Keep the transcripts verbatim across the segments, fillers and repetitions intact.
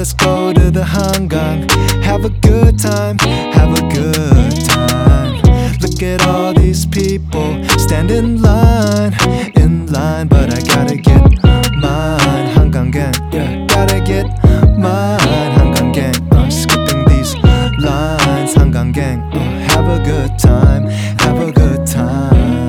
let's go to the 한강. Have a good time, have a good time. Look at all these people stand in line, in line, but I gotta get mine. 한강 gang, yeah, gotta get mine. 한강 gang, uh, skipping these lines. 한강 gang, uh, have a good time, have a good time.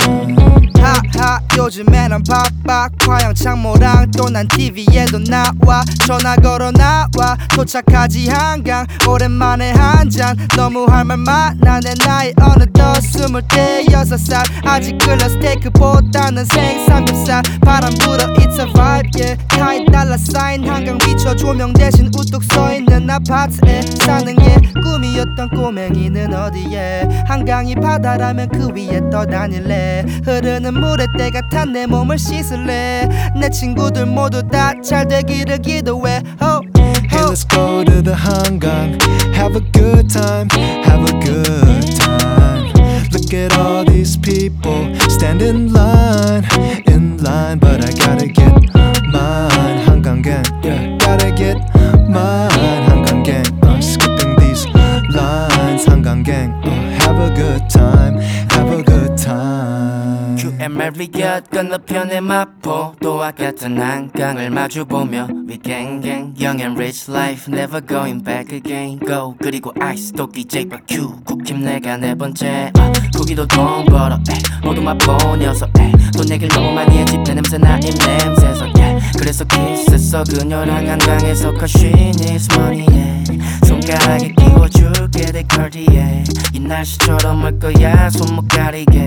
하하 요즘에 난 바빠 화영창모랑 또 난 티비에도 나와 전화 걸어 나와 도착하지 한강 오랜만에 한잔 너무 할 말 많아 내 나이 어느덧 스물대여섯 살 아직 글러 스테이크보다는 생삼겹살 바람 불어 it's a vibe yeah 타이 달러 사인 한강 비춰 조명 대신 우뚝 서있는 아파트에 사는 게 꿈이었던 꼬맹이는 어디에 한강이 바다라면 그 위에 떠다닐래 흐르는 물에 때가 탄 내 몸을 씻을래 내 친구들 모두 다 잘 되기를 기도해 oh, Hey, let's go to the 한강. Have a good time, have a good time. Look at all these people stand in line, in line, but I gotta get mine. 한강 gang, yeah, gotta get mine. 한강 gang, uh, skipping these lines. 한강 gang, uh, have a good time, have a good time. 큐엠엘리엇 건너편의 마포도와 같은 한강을 마주보며 We gang gang, young and rich life never going back again go 그리고 아이스 도끼 제이바큐 쿡팀 내가 네 번째 아, 거기도 돈 벌어 에이, 모두 마포 녀석 에이, 돈 얘길 너무 많이 했지 내 냄새 나 입냄새서 yeah. 그래서 키스했어 그녀랑 한강에서 cause she needs money yeah. 손가락에 끼워줄게 내 cartier 이 날씨처럼 올 거야 손목 가리게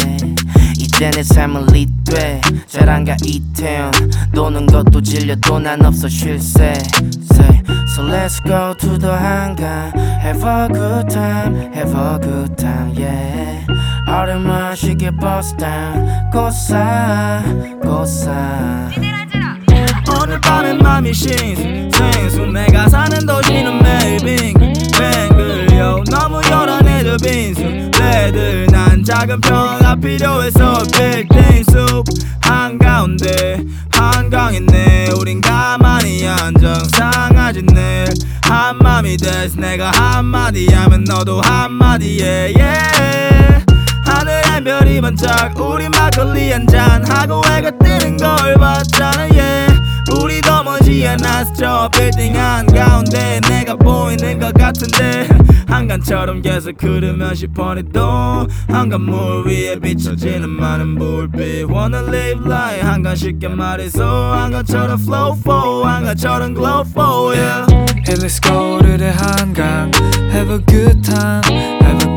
이제 내 삶은 리돼 잘 안 가 이태원 노는 것도 질려도 난 없어 쉴새 Say, so let's go to the 한강 Have a good time, have a good time, yeah 얼음만 쉽게 bust down 고사, 고사 오늘 밤에 맘이 신수 생수 내가 사는 도시는 매일 빙글빙글요 너무 요란해져 빈수 레드 난 작은 평화가 필요해서 빌딩 숲 한가운데 한강이네 우린 가만히 안정상하지 늘 한맘이 돼서 내가 한마디 하면 너도 한마디에 yeah. 하늘엔 별이 반짝 우리 막걸리 한잔 하고 해가 뜨는 걸 봤잖아 yeah. 우리 더 멀지 않아서 저 빌딩 한가운데 내가 보이는 것 같은데 한강처럼 계속 흐르면 싶어도 한강물 위에 비춰지는 많은 불빛 Wanna live life 한강 쉽게 말해서 한강처럼 flow for 한강처럼 glow for yeah. Hey, let's go to the 한강. Have a good time, have a